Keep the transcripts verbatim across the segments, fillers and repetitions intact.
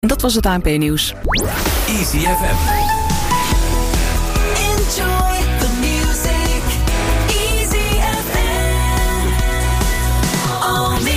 Dat was het A N P-nieuws. Easy F M. Enjoy the music. Easy F M. Almere.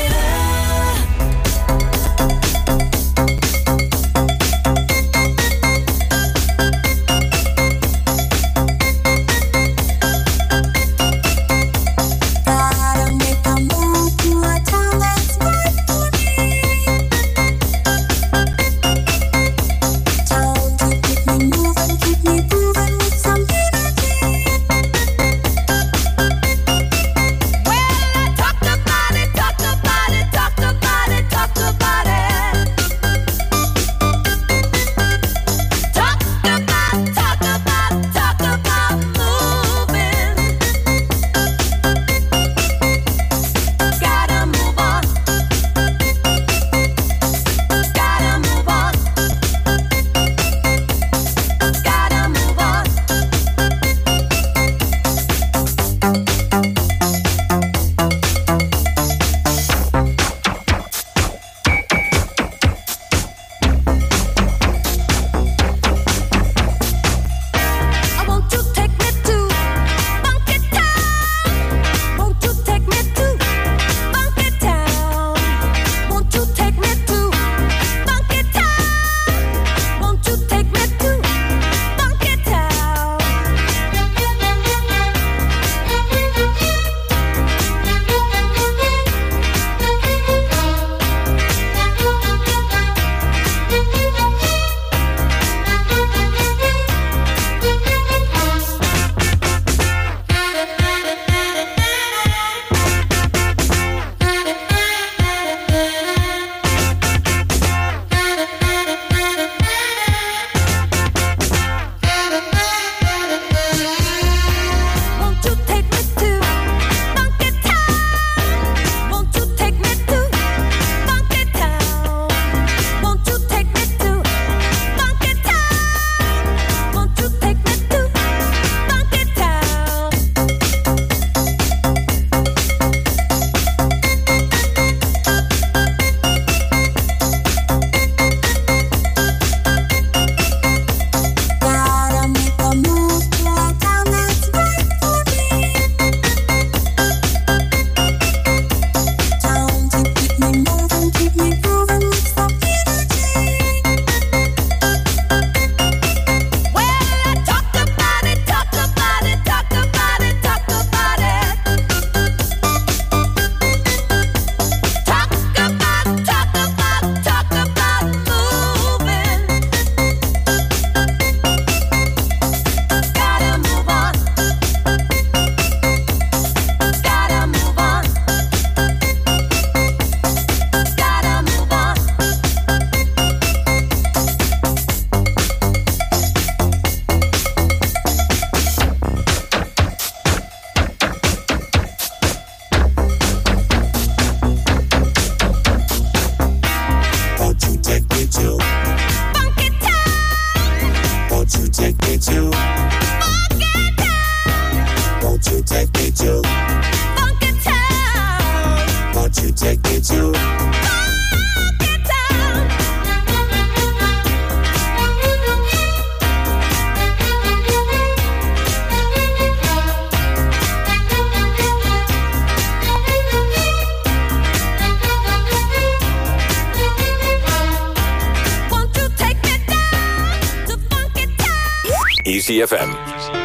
Easy F M.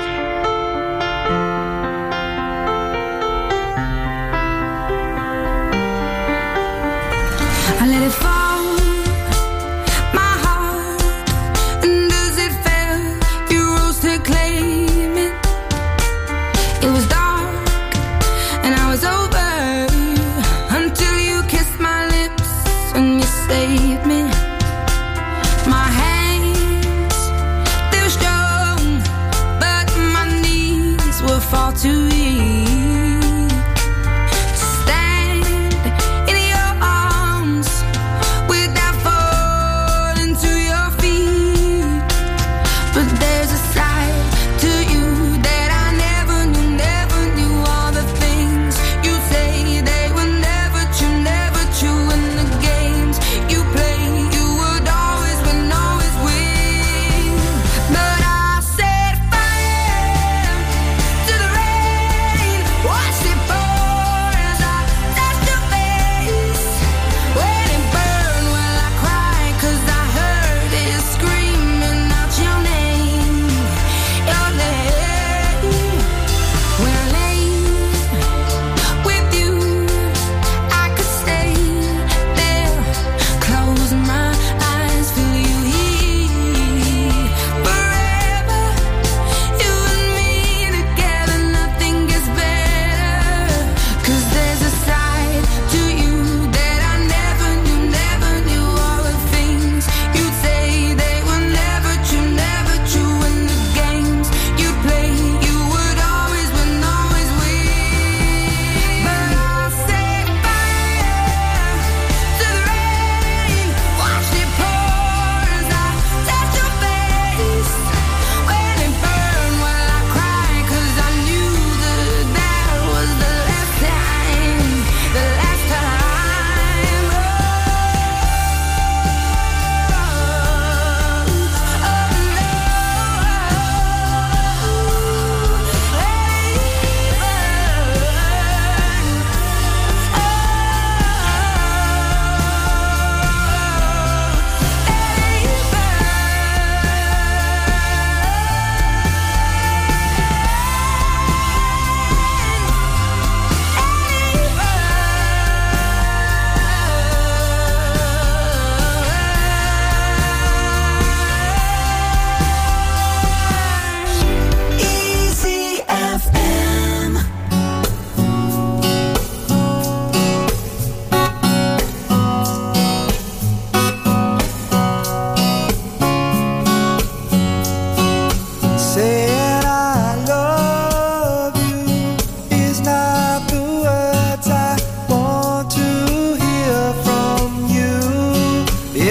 I let it fall, my heart, and as it fell, you rose to claim it. It was dark, and I was over, until you kissed my lips, and you saved me. My hands, they were strong, but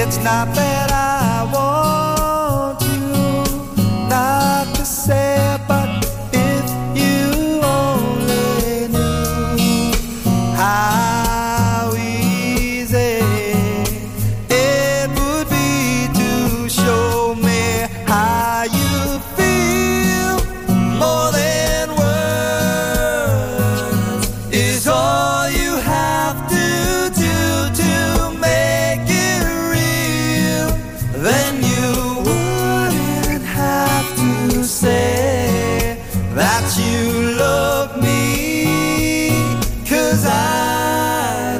It's not that I want you not to say, but if you only knew how easy it would be to show me how you feel. More than words is all you have to do to make it real. Then you wouldn't have to say that you love me, 'cause I'd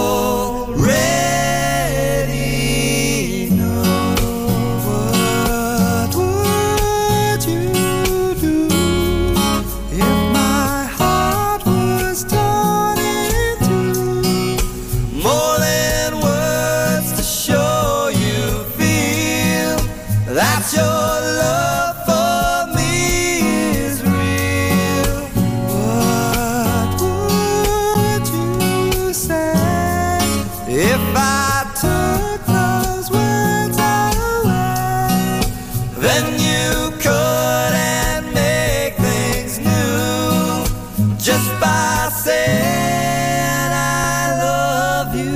already know. What would you do if my heart was torn in two? More than words to show you feel that your love for me is real. What would you say if I took those words away? Then you couldn't make things new just by saying I love you.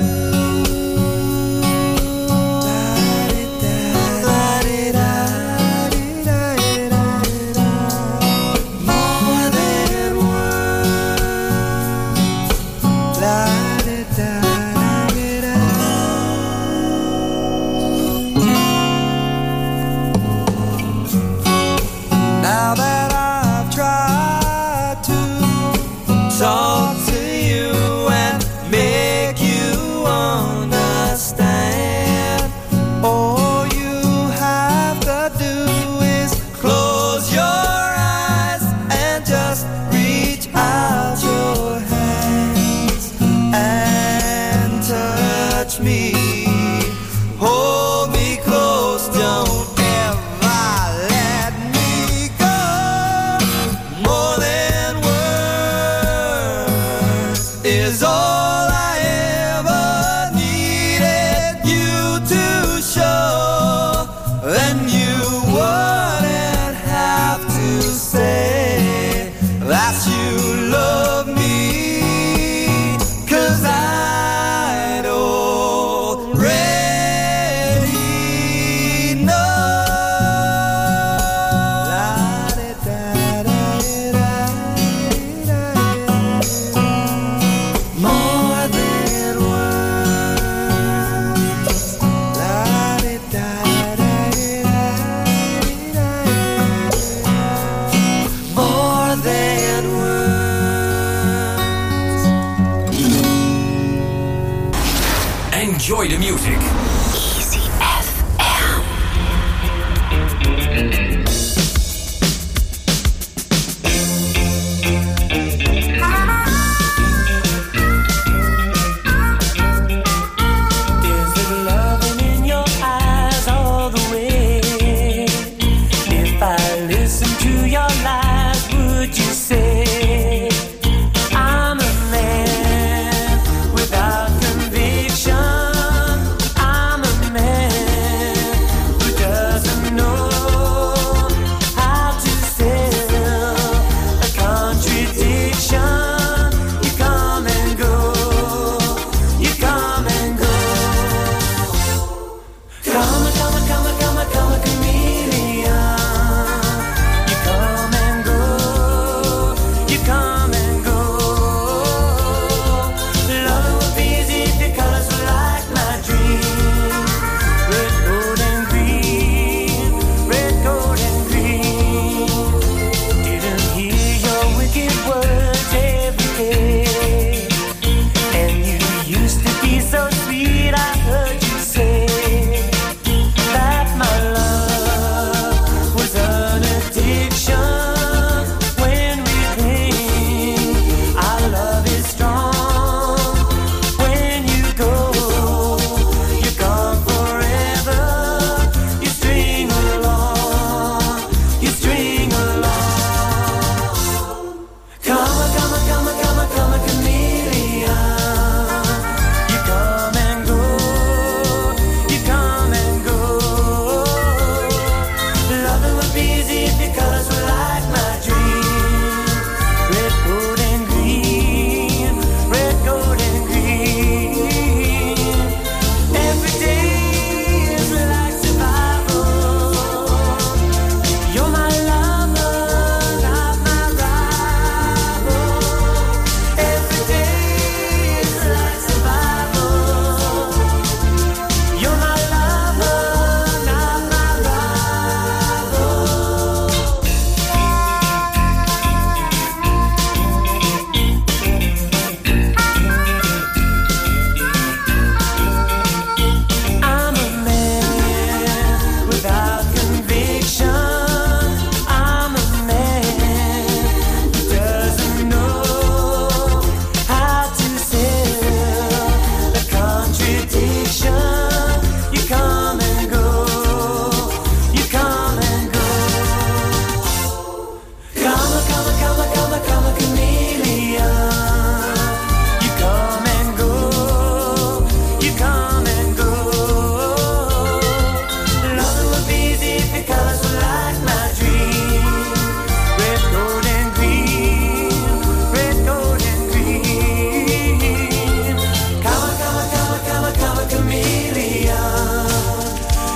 More than words. Now that I've tried to talk to you and make you understand, all you have to do is close your eyes and just reach out your hands and touch me. Hold me close, don't ever let me go. More than words is all I ever needed you to show. Then you wouldn't have to say that you love me, 'cause I'd already know. More than words. More than words. Enjoy the music. Easy F M. Is it loving in your eyes all the way? If I listen to your lies, would you say I'm a man without conviction? I'm a man who doesn't know how to sell a contradiction. You come and go, you come and go. Come, come, come, come, come, chameleon. You come and go, you come and go. Love would be easy if your colors were like my dream. Red, gold, and green, red, gold, and green. Didn't hear your wicked words every day. And you used to be so sweet, I heard you say.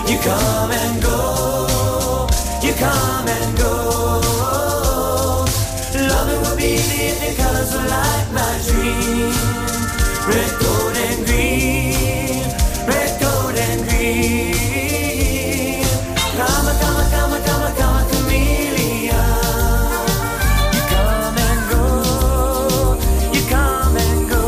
You come and go, you come and go. Loving would be easy if your colors were like my dream. Red, gold, and green. Red, gold, and green. Come, come, come, come, come, chameleon. You come and go, you come and go.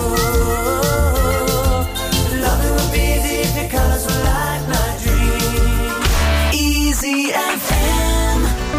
Loving would be easy if your colors were like my dream. Easy F M.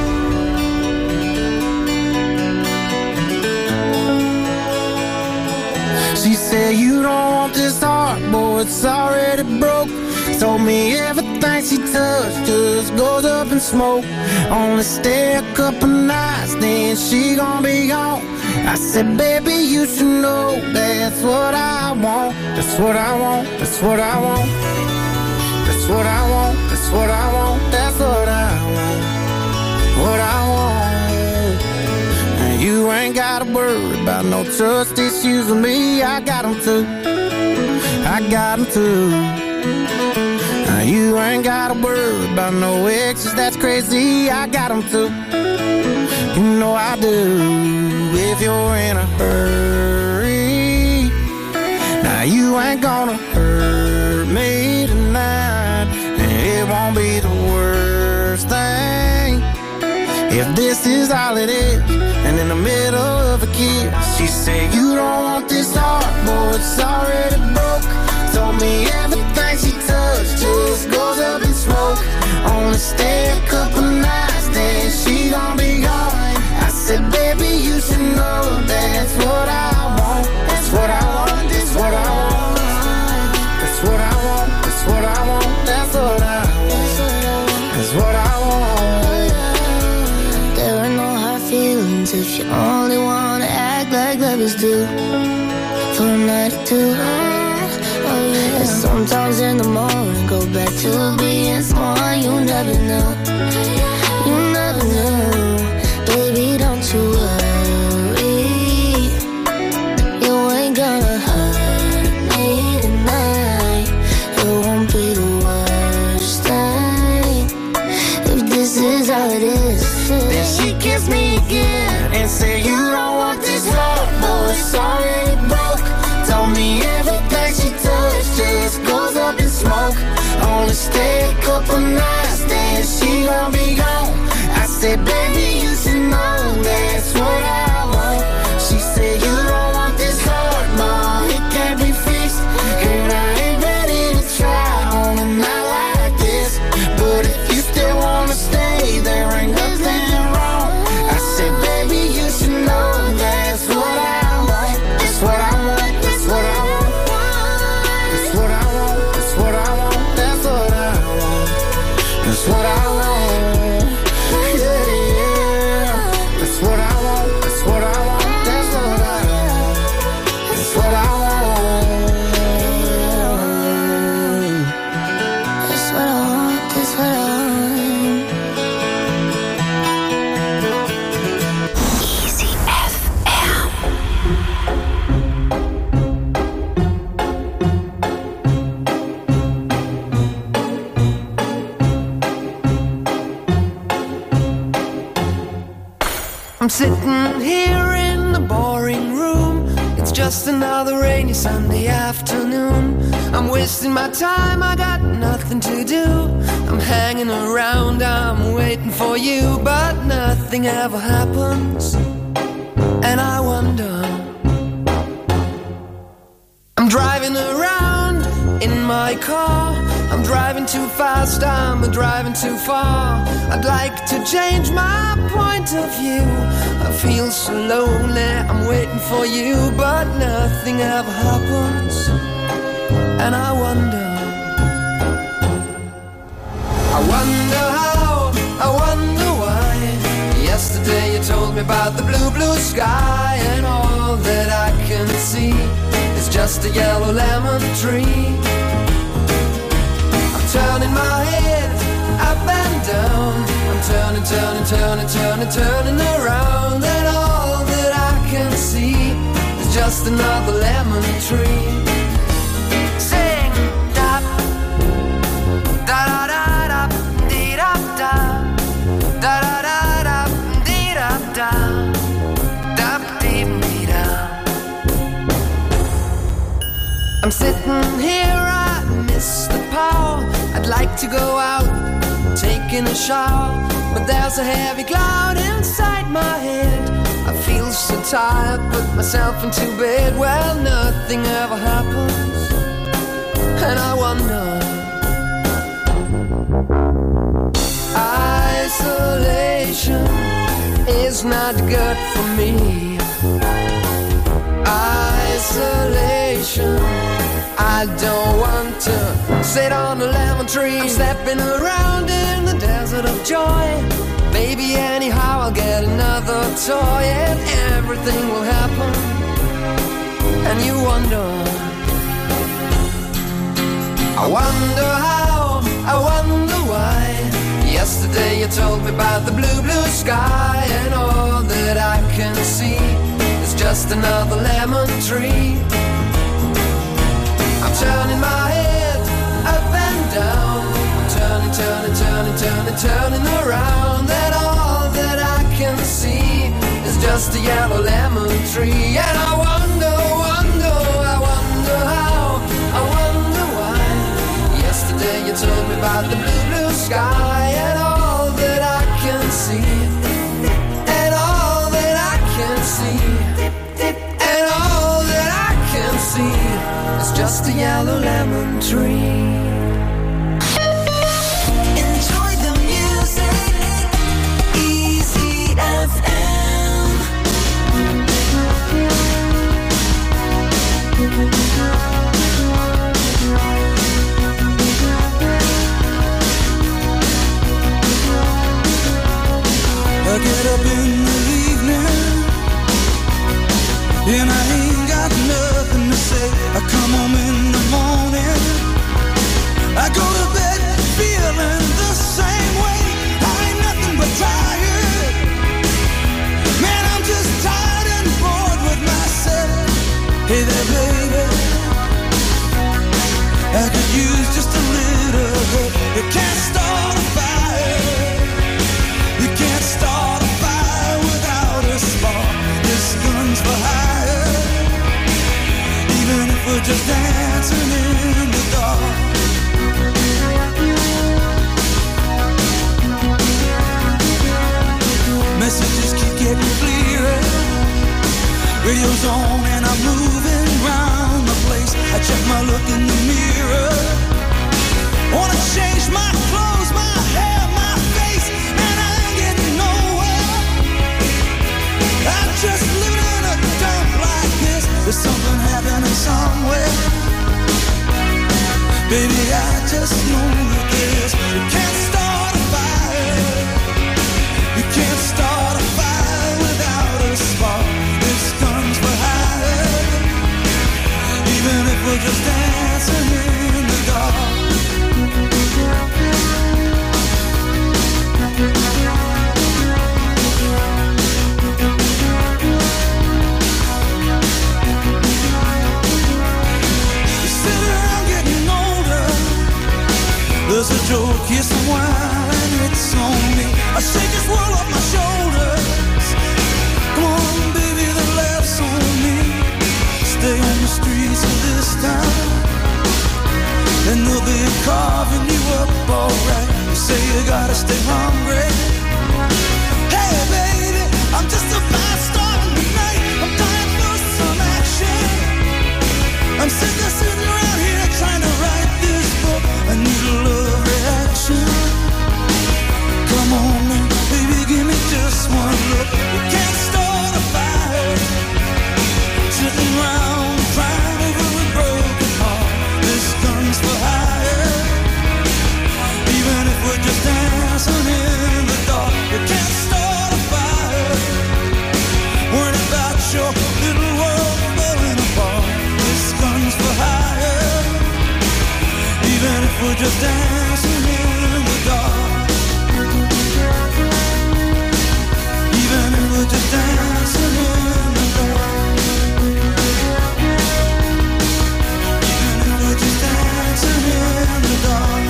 She said you don't want this heart, boy, it's already broke. Told me everything she touched just goes up in smoke. Only stay a couple nights, then she gon' be gone. I said, baby, you should know that's what I want. That's what I want, that's what I want. That's what I want, that's what I want. That's what I want, what I want. And you ain't gotta worry about no trust issues with me. I got them too, I got them too. Now you ain't gotta worry about no exes, that's crazy. I got them too, you know I do. If you're in a hurry, now you ain't gonna hurt me tonight. And it won't be the worst thing if this is all it is. And in the middle of a kiss, she said you don't want this heart, boy, it's already broke. Told me everything she touched just goes up in smoke. Only stay a couple nights, then she gon' be gone. I said, baby, you should know that's what I want. That's what I want, that's what I want. That's what I want, that's what I want. That's what I want, that's what I want. There are no hard feelings if you only wanna act like lovers do. For a night or two. And sometimes in the morning, go back to being someone you never knew. You never knew. Baby, don't you worry. You ain't gonna hurt me tonight. It won't be the worst thing if this is all it is. Then she kissed me again and said you don't want this heart, boy, it's already broke. Told me everything she touched just goes up in smoke. Only stay a couple nights, then she gon' be gone. I said, baby, you should know that's what I want. She said you don't want this heart, ma, it can't be fixed. And I ain't ready to try on a night like this. But if you still wanna stay, there ain't nothing wrong. I said, baby, you should know that's what I want. That's what I want, that's what I want. That's what I want, that's what I want. That's what I want, that's what I want. Yeah, yeah. That's what I want, that's what I want. That's what I want, that's what I want. That's what I want, that's what I want. Easy F M. I'm sitting here in the boring room. It's just another rainy Sunday afternoon. I'm wasting my time, I got nothing to do. I'm hanging around, I'm waiting for you, but nothing ever happens. And I wonder, I'm driving around in my car. I'm driving too fast, I'm driving too far. I'd like to change my point of view. I feel so lonely, I'm waiting for you, but nothing ever happens. And I wonder, I wonder how, I wonder why. Yesterday you told me about the blue, blue sky, and all that I can see is just a yellow lemon tree. Turning my head up and down, I'm turning, turning, turning, turning, turning around, and all that I can see is just another lemon tree. Sing da da da da da I'm sitting here, I miss the power. I'd like to go out, taking a shower, but there's a heavy cloud inside my head. I feel so tired, put myself into bed. Well, nothing ever happens, and I wonder. Isolation is not good for me. Isolation, I don't want to sit on a lemon tree. I'm stepping around in the desert of joy. Maybe anyhow I'll get another toy, and everything will happen, and you wonder. I wonder how, I wonder why. Yesterday you told me about the blue, blue sky, and all that I can see is just another lemon tree. I'm turning my head up and down, I'm turning, turning, turning, turning, turning around, and all that I can see is just a yellow lemon tree. And I wonder, wonder, I wonder how, I wonder why. Yesterday you told me about the blue, blue sky, and all that I can see, and all that I can see, and all that I can see is just a yellow lemon tree. Enjoy the music, Easy F M. I get up in the evening and I ain't got nothing to say. I come home in the morning, I go to bed feeling the same way. I ain't nothing but tired. Man, I'm just tired and bored with myself. Hey there, baby, I could use just a little help. You can't start a fire, you can't start a fire without a spark. This gun's for hire, even if we're just dancing in the dark. Messages keep getting clearer, radio's on and I'm moving round the place. I check my look in the mirror, wanna change my clothes, my hair, my face, and I ain't getting nowhere. I'm just living in a dump like this. There's something happening somewhere. Baby, I just know that this. You can't start a fire, you can't start a fire without a spark. This gun's for hire, even if we're just dancing in the dark. There's a joke, here's some wine, it's on me. I shake this world off my shoulders. Come on, baby, the laughs on me. Stay on the streets of this town, and they'll be carving you up alright. You say you gotta stay hungry. Hey, baby, I'm just a fast starting tonight. I'm dying for some action. I'm sick of sitting around here trying to write this book. I need a love reaction. Come on now, baby, give me just one look. You can't start a fire, sitting around crying over a broken heart. This gun's for hire, even if we're just dancing in the dark. You can't start a fire, worrying about your little world falling apart. This gun's for hire, even if we're just dancing in the dark. Even if we're just dancing in the dark. Even if we're just dancing in the dark.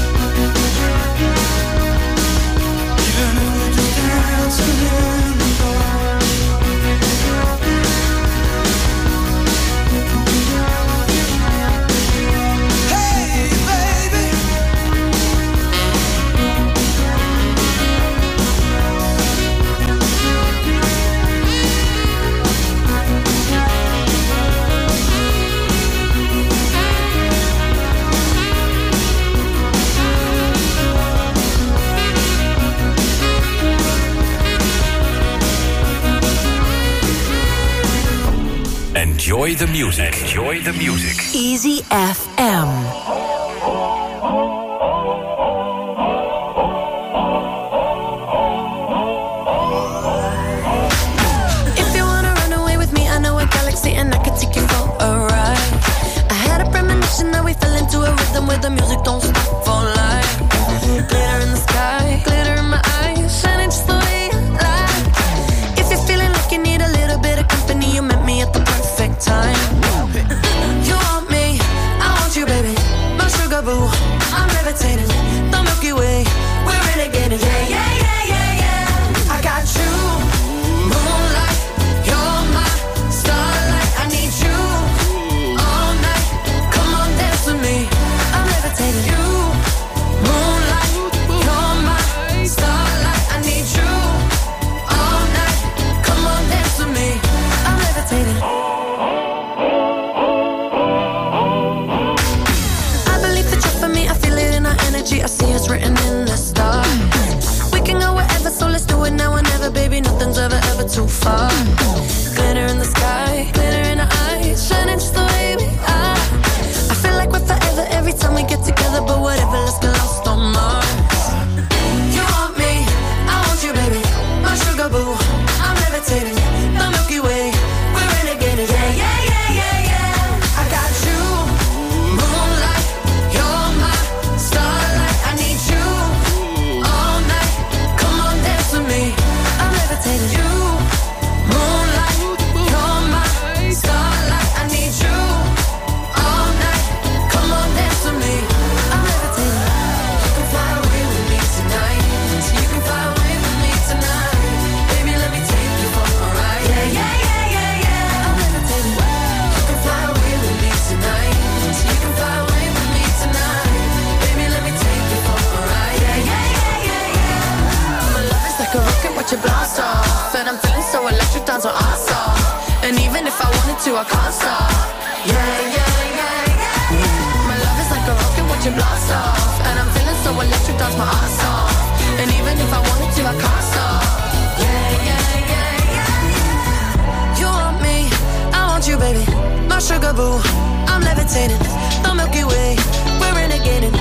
Even if we're just dancing in the dark. Enjoy the music. Enjoy the music. Easy F M. And I could take you for a ride. I had a premonition that we fell into a rhythm where the music don't stop for life. Glitter in the sky, glitter in my eyes, shining just the way I like. If you're feeling like you need a little bit of company, you met me at the perfect time. You want me, I want you, baby. My sugar boo, I'm levitating. The Milky Way, we're renegading. Yeah, yeah, yeah, yeah, yeah. I got you. I see it's written in the stars. We can go wherever, so let's do it now or never, baby. Nothing's ever, ever too far. Glitter in the sky, glitter in our eyes, shining just the way we are. I feel like we're forever every time we get together, but whatever, let's get lost on Mars. You want me, I want you, baby. My sugar boo, I'm levitating. The Milky Way, we're renegading. Yeah, yeah, yeah, yeah, yeah. I got you, moonlight, you're my starlight. I need you all night. Come on, dance with me. I'm levitating. You, moonlight, you're my starlight. I need you all night. Come on, dance with me. I'm levitating. You can fly away with me tonight. You can fly away with me tonight. Baby, let me take you for a ride. Yeah, yeah, yeah, yeah, yeah. I'm levitating. You can fly away with me tonight. You can fly away with me tonight. Baby, let me take you for a ride. Yeah, yeah, yeah, yeah, yeah. My love is like a rocket, watch it blast off. And I'm feeling so electric, dance on our song. And even if I wanted to, I can't stop. Yeah, yeah, yeah, yeah. My love is like a rocket, watch it blast off. And I'm feeling so electric, dance my ass off. And even if I wanted to, I can't stop. Yeah, yeah, yeah, yeah. You want me, I want you, baby. My sugar boo, I'm levitating. The Milky Way, we're renegading.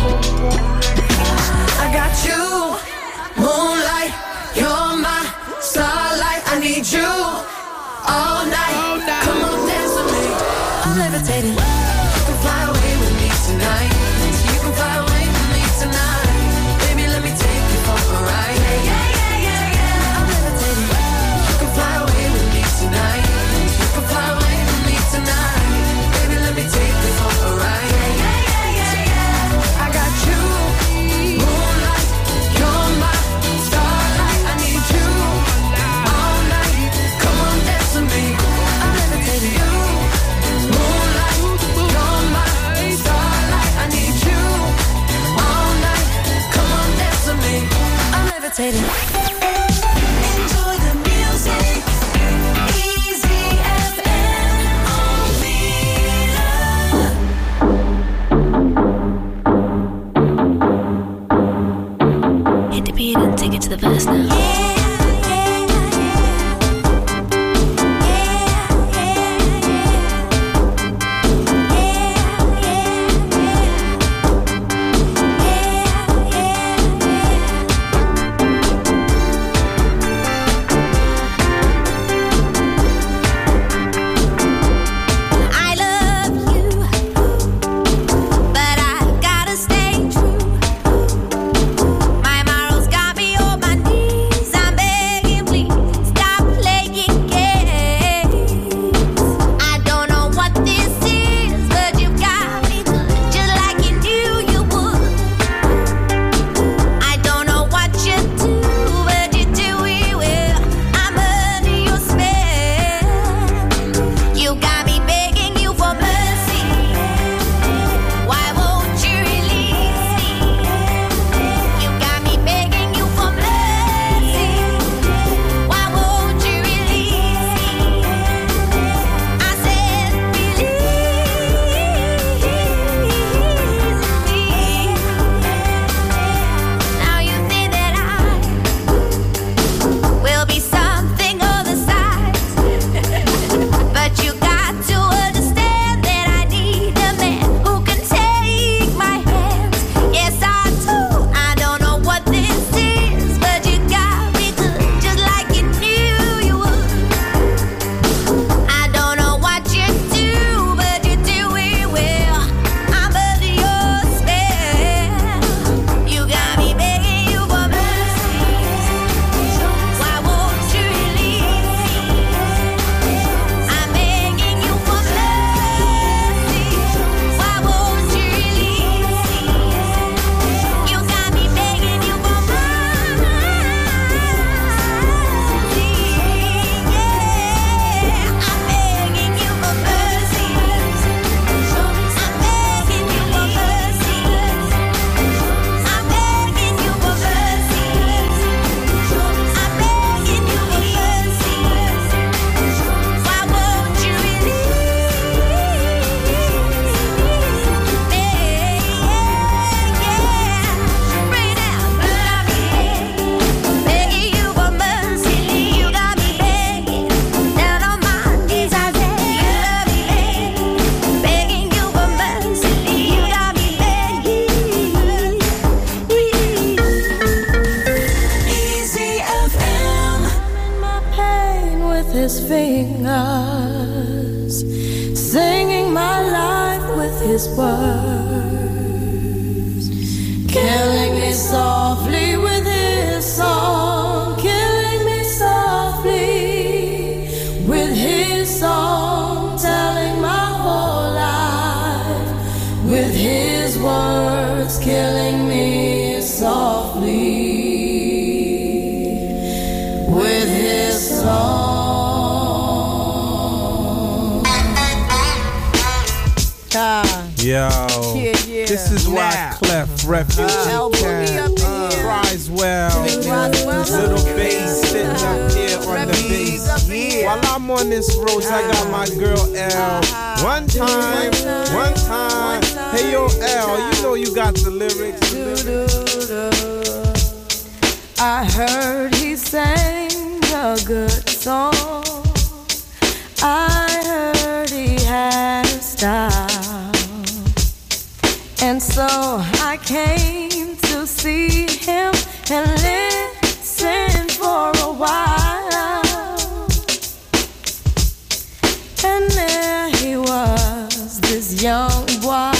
I got you, moonlight, you're my starlight. I need you all night. Come on, dance with me. I'm levitating. You can fly away with me tonight. You can fly away with me tonight. Baby, let me take you for a ride. Yeah, yeah, yeah, yeah, yeah. I'm levitating. You can fly away with me tonight. You can fly away with me tonight. Baby, let me take you for a ride. Yeah, yeah, yeah, yeah, yeah. I got you, moonlight, you're my starlight. I need you all night. Come on, dance with me. I'm levitating. You, moonlight, you're my starlight. I need you all night. Come on, dance with me. I'm levitating. Enjoy the music. Easy F M. Hit the beat and take it to the verse now. I love you, but I gotta stay true. My morals got me on my knees. I'm fingers, singing my life with his words, killing me softly with his song, killing me softly with his song, telling my whole life with his words, killing me softly with his song. Ah. Yo, Yeah, yeah. this is why Now. Clef Refugee Uh, Cat up in here. cries well. Little bass sitting up here on the bass. While I'm on this road, I got my girl L. One time, one time. Hey yo, L, you know you got the lyrics. The lyrics. I heard he sang a good song. I heard he had a style. And so I came to see him and listen for a while. And there he was, this young boy,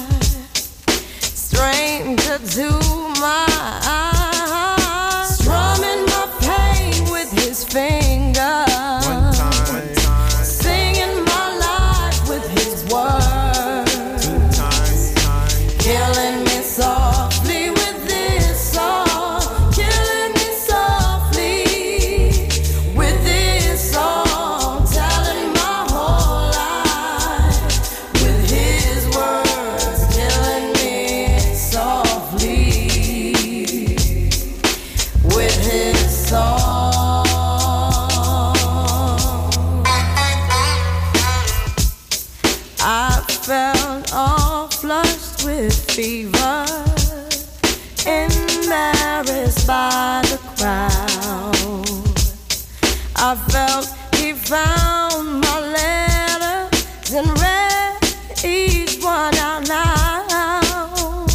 stranger to my eyes, strumming my pain with his fingers, One time, singing my life with his words, two times, killing me softly with this song, killing me softly with this song, telling my whole life with his words, killing me softly with his song. I felt all flushed with fever, embarrassed by the crowd. I felt he found my letters and read each one out loud.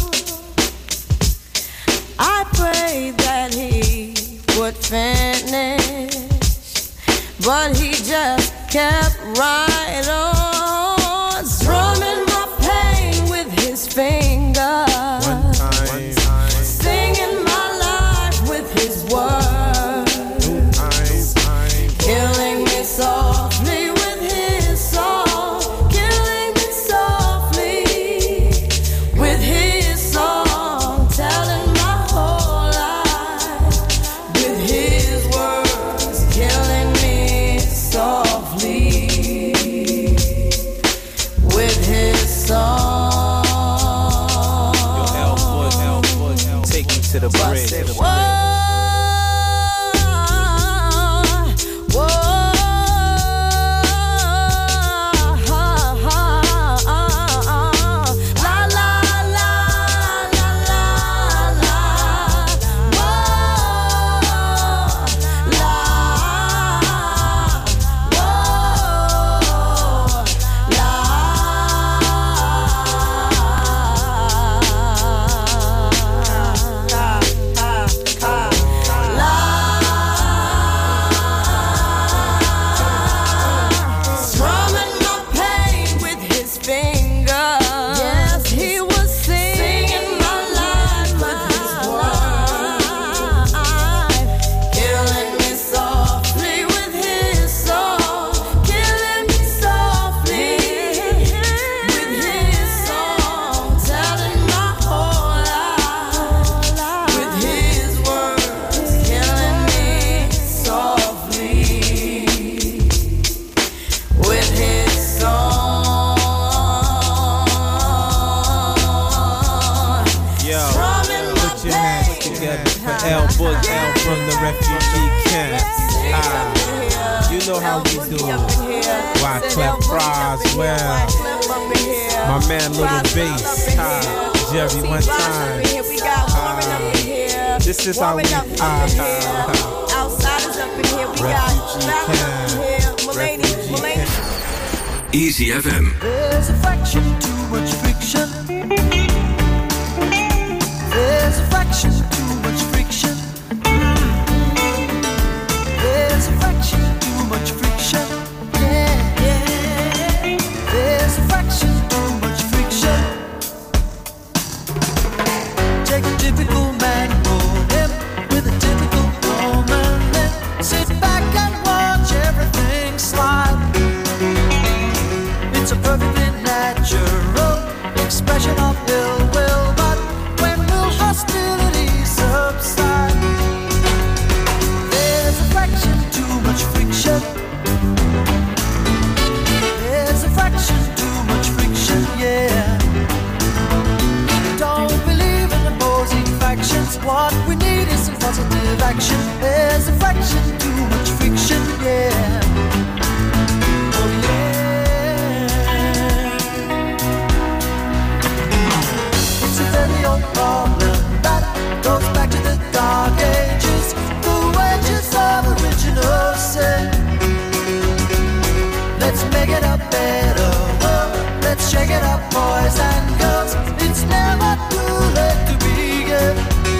I prayed that he would finish, but he just kept right on, strumming my pain with his fingers, one time, singing my life with his words, two times, killing me softly with his song, killing me softly with his song, telling my whole life with his words, killing me softly with his song. Yo, L foot, L foot, take me to the bridge. To the Whoa, whoa, la la la la la la, whoa, la, strumming my pain with his fingers. Yes, he was singing my life with his words, killing me softly with his song, killing me softly with his song, telling my whole life with his words, killing me softly with his song. Yo, Strumming my put your hands pain. together for L Book, L from the refugee camp. Ah, you know how we do. Why Clef cries well. My man Little Bass, ah, Jerry one time. Ah, this is how we ah, ah, Outsiders up in here, we got Refugee Valerie up in camp. here, Mulaney, Refugee Mulaney. camp. Easy F M. There's a fraction too much friction. There's a fraction too much friction. There's a fraction too much friction. positive action. There's a fraction too much friction, yeah. Oh yeah. It's a very old problem that goes back to the dark ages. The wages of original sin. Let's make it a better world. Let's shake it up, boys and girls. It's never too late to begin.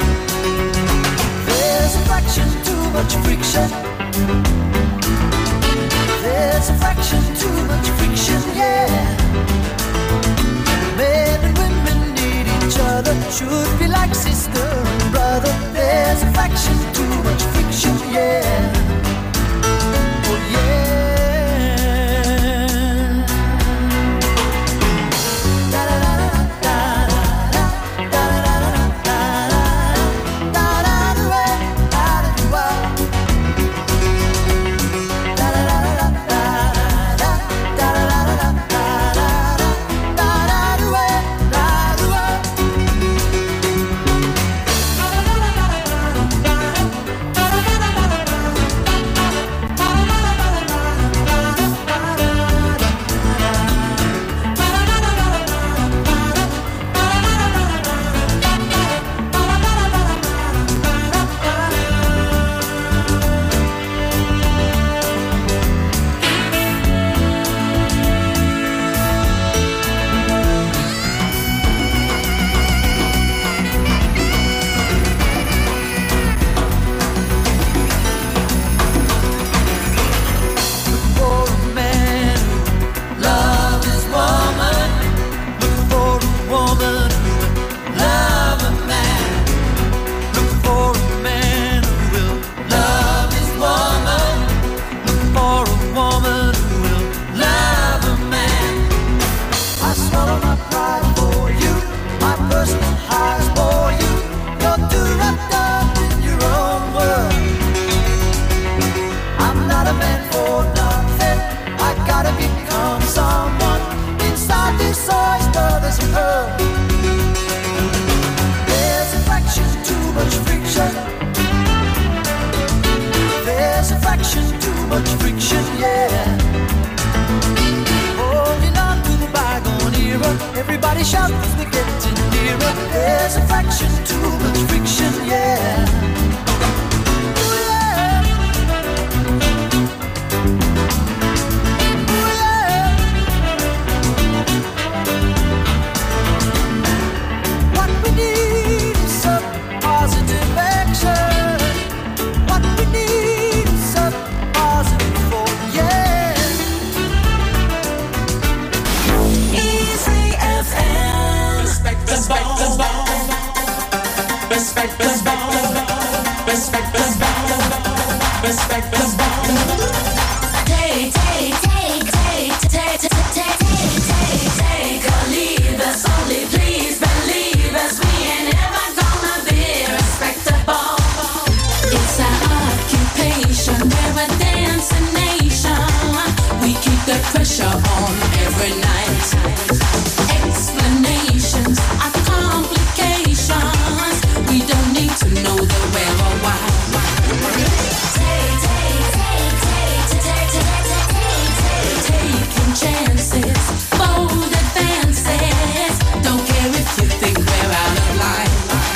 There's a fraction too much friction. There's a fraction too much friction, yeah. Men and women need each other. Should be like sister and brother. There's a fraction too much friction, yeah. Oh yeah. Everybody shout as we're getting nearer. There's a fraction too much friction, yeah. Ooh, yeah. Ooh, yeah. What we need is some positive action. What we need is some positive hope, yeah. Easy F M. Respect the ball. Respect the ball. Respect the ball. Respect the ball. Take, take, take, take, take, take, take, take, take or leave us. Only please believe us. We ain't ever gonna be respectable. It's our occupation. We're a dancing nation. We keep the pressure on every night. Explanations are complications. We don't need to know the where or why. Take, take, take, take, take, take, take, take, taking chances, bold advances. Don't care if you think we're out of line.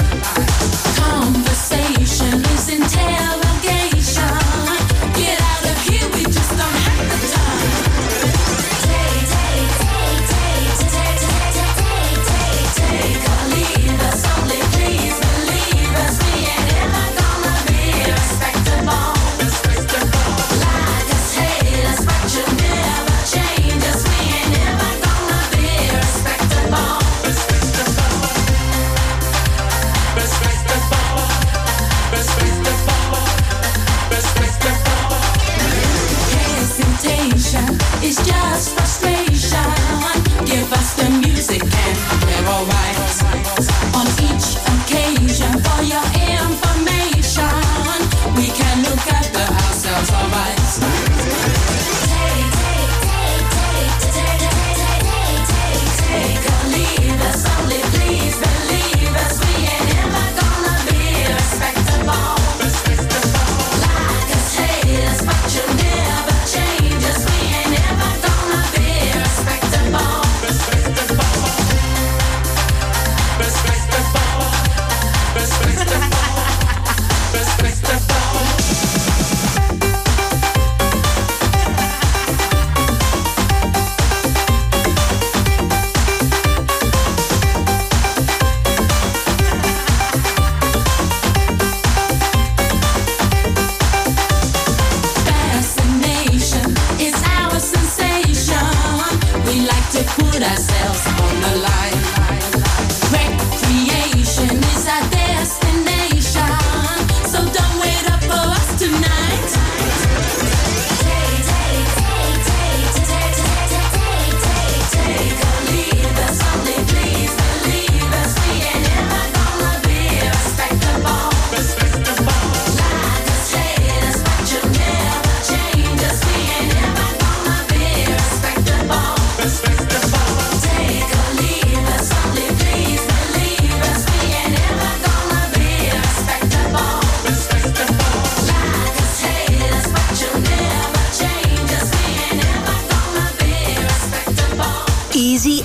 Conversation is interrogation. Get out of here, we just don't have the time. Take, take, take, take,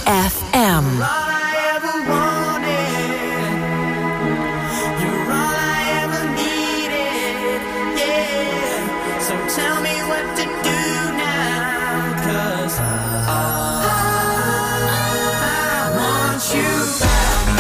F M. You're all I ever wanted. You're all I ever needed. Yeah. So tell me what to do now. 'Cause I, I want you back.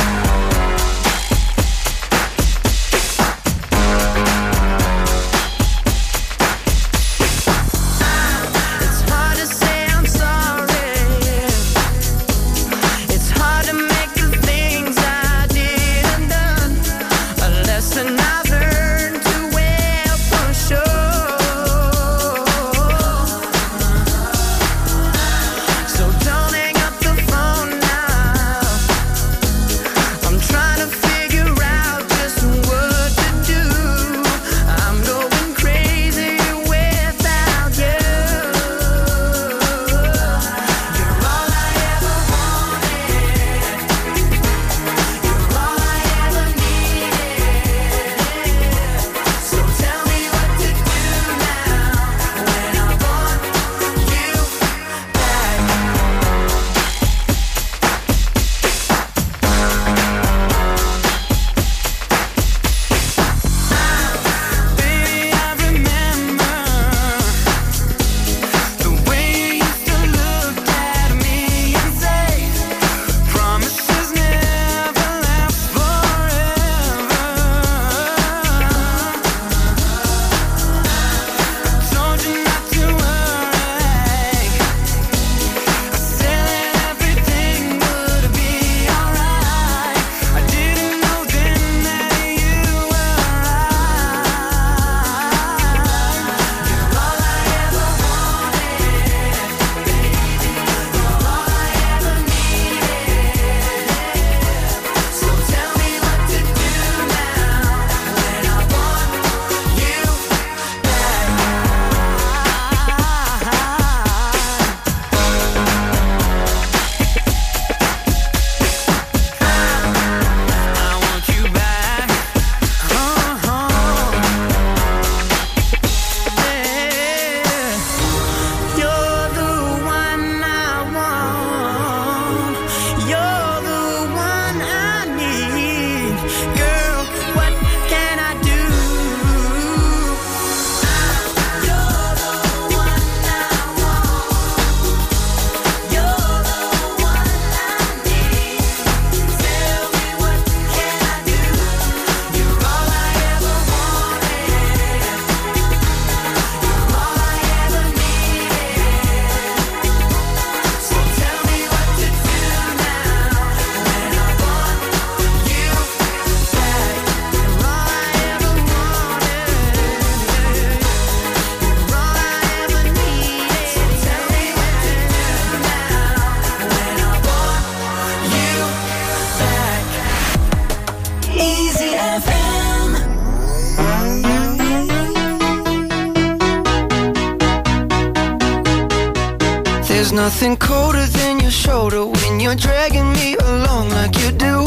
There's nothing colder than your shoulder when you're dragging me along like you do,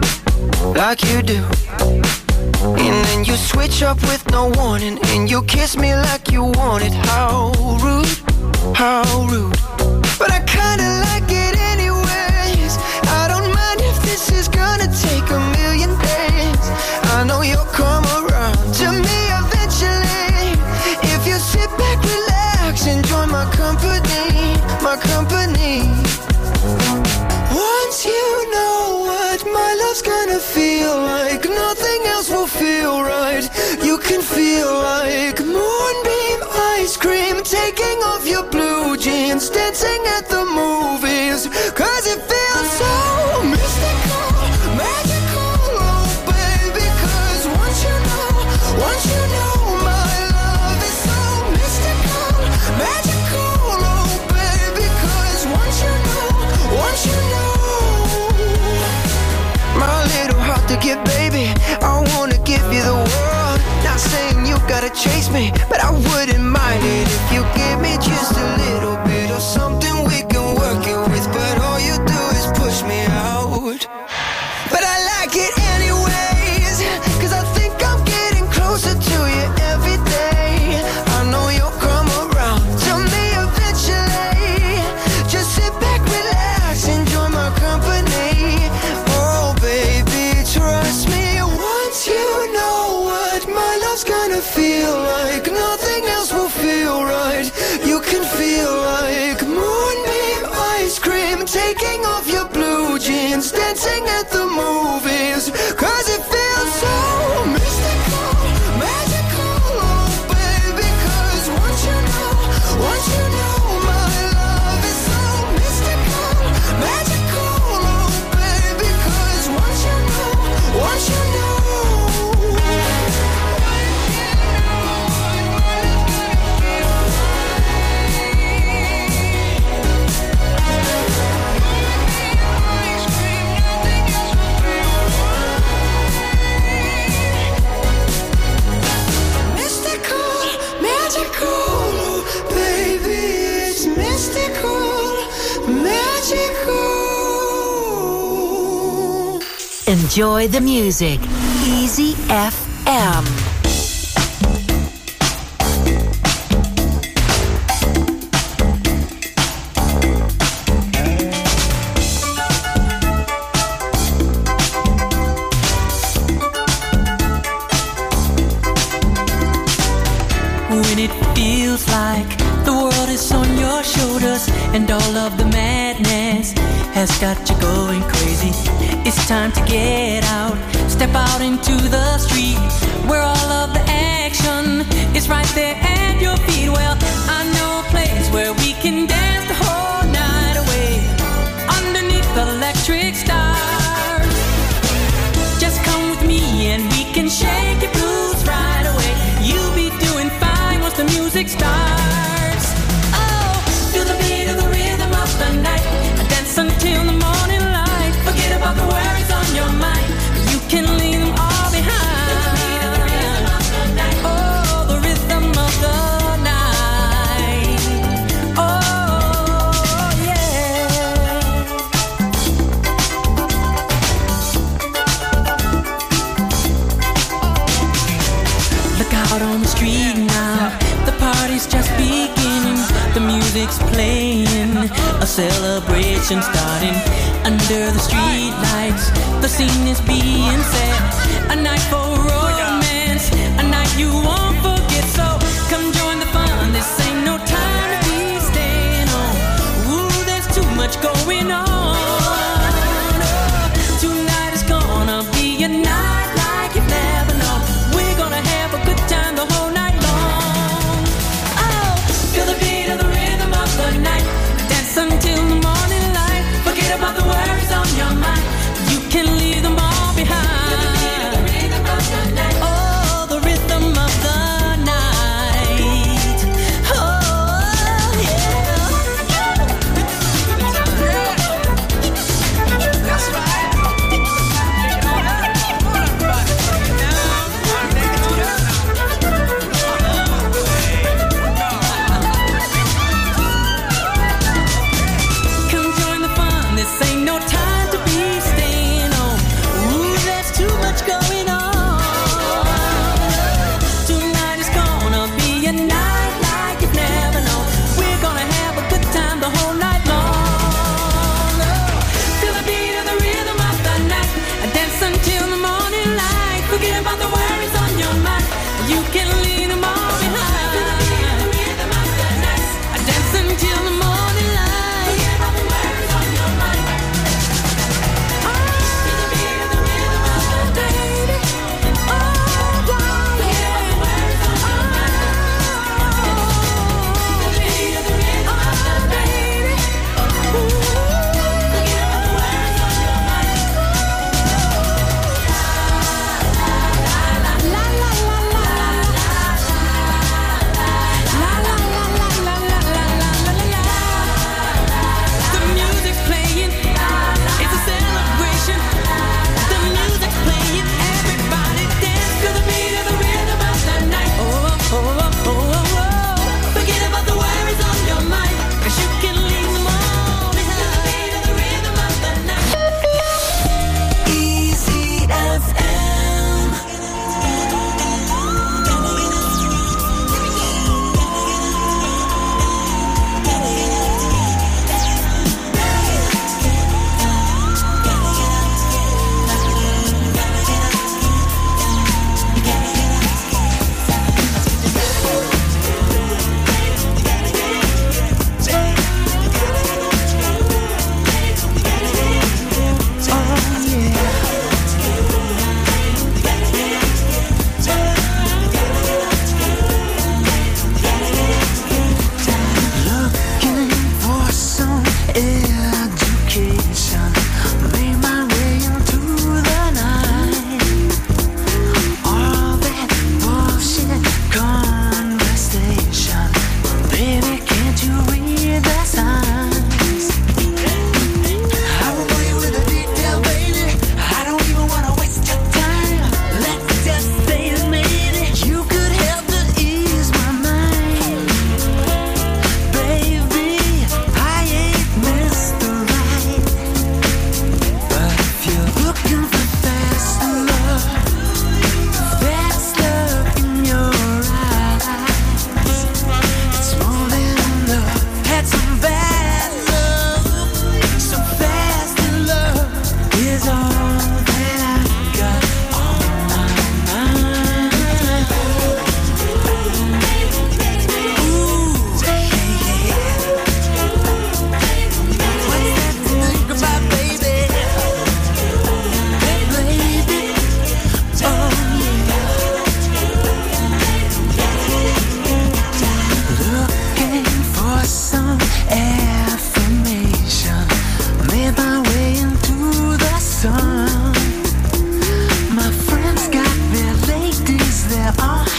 like you do. And then you switch up with no warning and you kiss me like you want it. How rude, how rude. But I kinda like it anyways. I don't mind if this is gonna take a million days. I know you'll come around to me eventually. If you sit back, relax, enjoy my company, my company. Once you know what my love's gonna feel like, nothing else will feel right. You can feel like moonbeam ice cream, taking off your blue jeans, dancing at the movies. Cause it feels so mystical, magical, oh baby. Cause once you know, once you know my love is so mystical, magical, oh baby. Cause once you know, once you know, my little heart to give, baby, I wanna give you the world. Not saying you gotta chase me, but I wouldn't mind it if you give me just a little bit of something we can work it with. But all you do is push me out. But I like it anyways, cause I think I'm getting closer to you every day. I know you'll come around to me eventually. Just sit back, relax, enjoy gonna feel like nothing else will feel right. You can feel like moonbeam ice cream, taking off your blue jeans, dancing at the movies. Cause it feels so mystical, magical, oh baby. Cause once you know, once you know, my love is so mystical, magical, oh baby. Cause once you know, once you know. Enjoy the music. Easy F M. When it feels like the world is on your shoulders and all of the madness has got you going crazy, it's time to get out. Step out into the street where all of the action is right there at your feet. Well, I know a place where we can dance the whole night away underneath the electric stars. Just come with me and we can shake your blues right away. You'll be doing fine once the music starts. Oh, feel the beat of the rhythm of the night. Dance until the morning light. Forget about the worries on your mind. You can leave them all behind. Oh, the rhythm of the night. Oh, yeah. Look out on the street now. The party's just beginning. The music's playing. A celebration starting under the street lights. The scene is being set. A night for romance, a night you won't forget. So come join the fun. This ain't no time to be staying home. Ooh, there's too much going on. Oh, tonight is gonna be a night like you've never known. We're gonna have a good time the whole night long. Oh, feel the beat of the rhythm of the night. Dance until the morning light. Forget about the worries on your mind. You can leave them all behind. Oh, the rhythm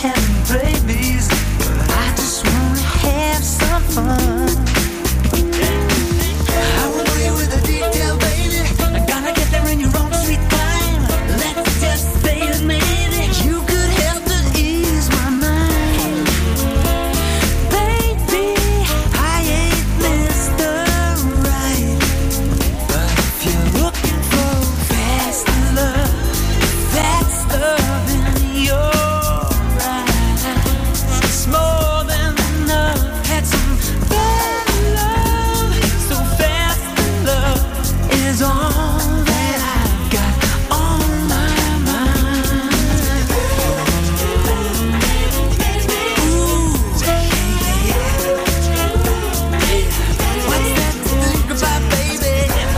and babies, but I just wanna have some fun. I will know you with a detail, baby. I'm gonna get there in your own sweet time. Let's just say that maybe you could help to ease my mind. Baby, I ain't Mister Right, but if you're looking for fast love, that's love in your eyes. It's more than enough. Had some bad love, so fast love is all that I've got on my mind. Ooh, yeah, yeah. What's that to think about, baby?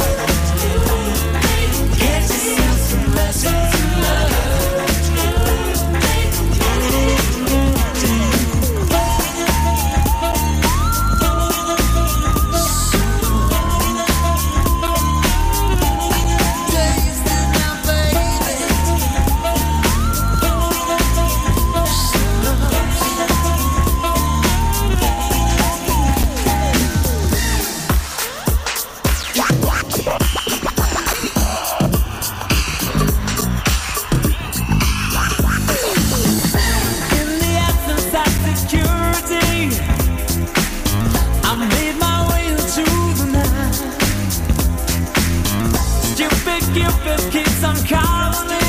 Get yourself some lessons in love. Taste it now, baby. In the absence of security, I made my way into the night. Stupid Cupid keeps on calling me.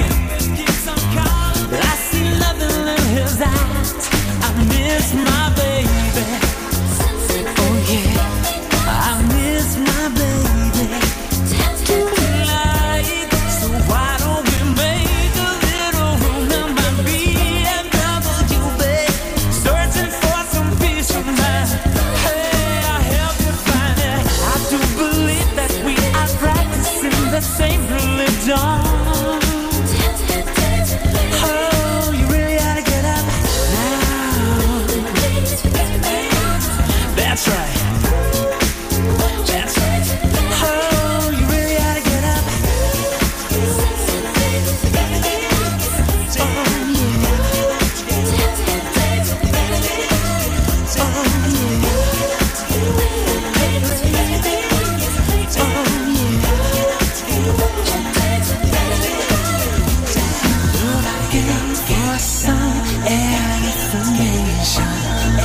But I see nothing in his eyes. I miss my baby. Oh yeah, I miss my baby. Tonight, so why don't we make a little room in my B M W, babe? Searching for some peace of mind. Hey, I help you find it. I do believe that we are practicing the same religion. Oh, you really ought to get up now. That's right. That's right. Oh, you really ought to get up. Oh, Looking for some information.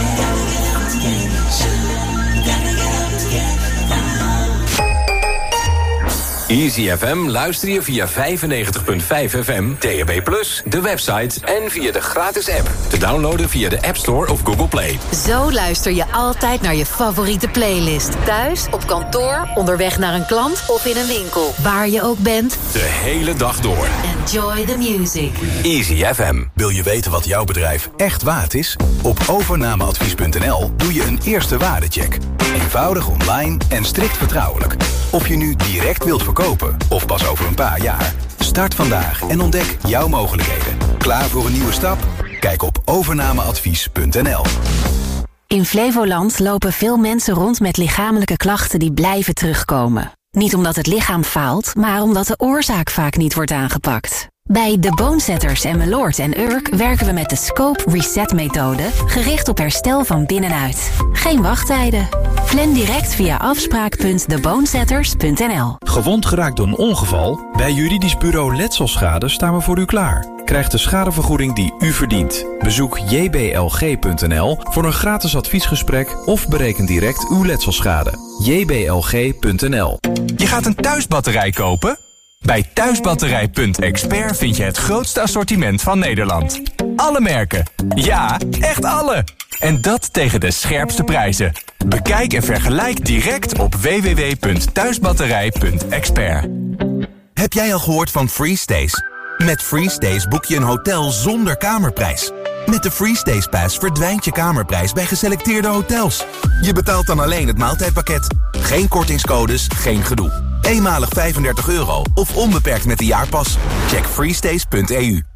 Gotta get up, get Easy F M luister je via vijfennegentig komma vijf F M, D A B plus, de website en via de gratis app. Te downloaden via de App Store of Google Play. Zo luister je altijd naar je favoriete playlist. Thuis, op kantoor, onderweg naar een klant of in een winkel. Waar je ook bent. De hele dag door. Enjoy the music. Easy F M. Wil je weten wat jouw bedrijf echt waard is? Op overnameadvies punt n l doe je een eerste waardecheck. Eenvoudig online en strikt vertrouwelijk. Of je nu direct wilt verkopen of pas over een paar jaar. Start vandaag en ontdek jouw mogelijkheden. Klaar voor een nieuwe stap? Kijk op overnameadvies punt n l. In Flevoland lopen veel mensen rond met lichamelijke klachten die blijven terugkomen. Niet omdat het lichaam faalt, maar omdat de oorzaak vaak niet wordt aangepakt. Bij De Bonesetters en Meloord en Urk werken we met de Scope Reset methode, gericht op herstel van binnenuit. Geen wachttijden. Plan direct via afspraak punt de bonesetters punt n l. Gewond geraakt door een ongeval? Bij Juridisch Bureau Letselschade staan we voor u klaar. Krijg de schadevergoeding die u verdient. Bezoek j b l g punt n l voor een gratis adviesgesprek of bereken direct uw letselschade. j b l g punt n l. Je gaat een thuisbatterij kopen? Bij thuisbatterij punt expert vind je het grootste assortiment van Nederland. Alle merken. Ja, echt alle. En dat tegen de scherpste prijzen. Bekijk en vergelijk direct op w w w punt thuisbatterij punt expert. Heb jij al gehoord van FreeStays? Met FreeStays boek je een hotel zonder kamerprijs. Met de FreeStays Pass verdwijnt je kamerprijs bij geselecteerde hotels. Je betaalt dan alleen het maaltijdpakket. Geen kortingscodes, geen gedoe. Eenmalig vijfendertig euro of onbeperkt met de jaarpas. Check freestays punt e u.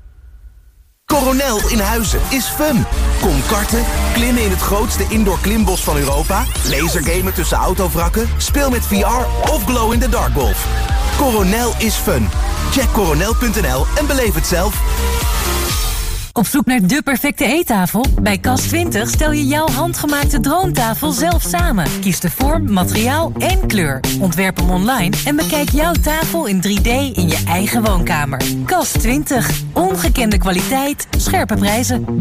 Coronel in Huizen is fun. Kom karten, klimmen in het grootste indoor klimbos van Europa, lasergamen tussen autovrakken, speel met V R of glow in the dark golf. Coronel is fun. Check coronel punt n l en beleef het zelf. Op zoek naar de perfecte eettafel? Bij Kas twintig stel je jouw handgemaakte droomtafel zelf samen. Kies de vorm, materiaal en kleur. Ontwerp hem online en bekijk jouw tafel in drie D in je eigen woonkamer. Kas twintig. Ongekende kwaliteit, scherpe prijzen.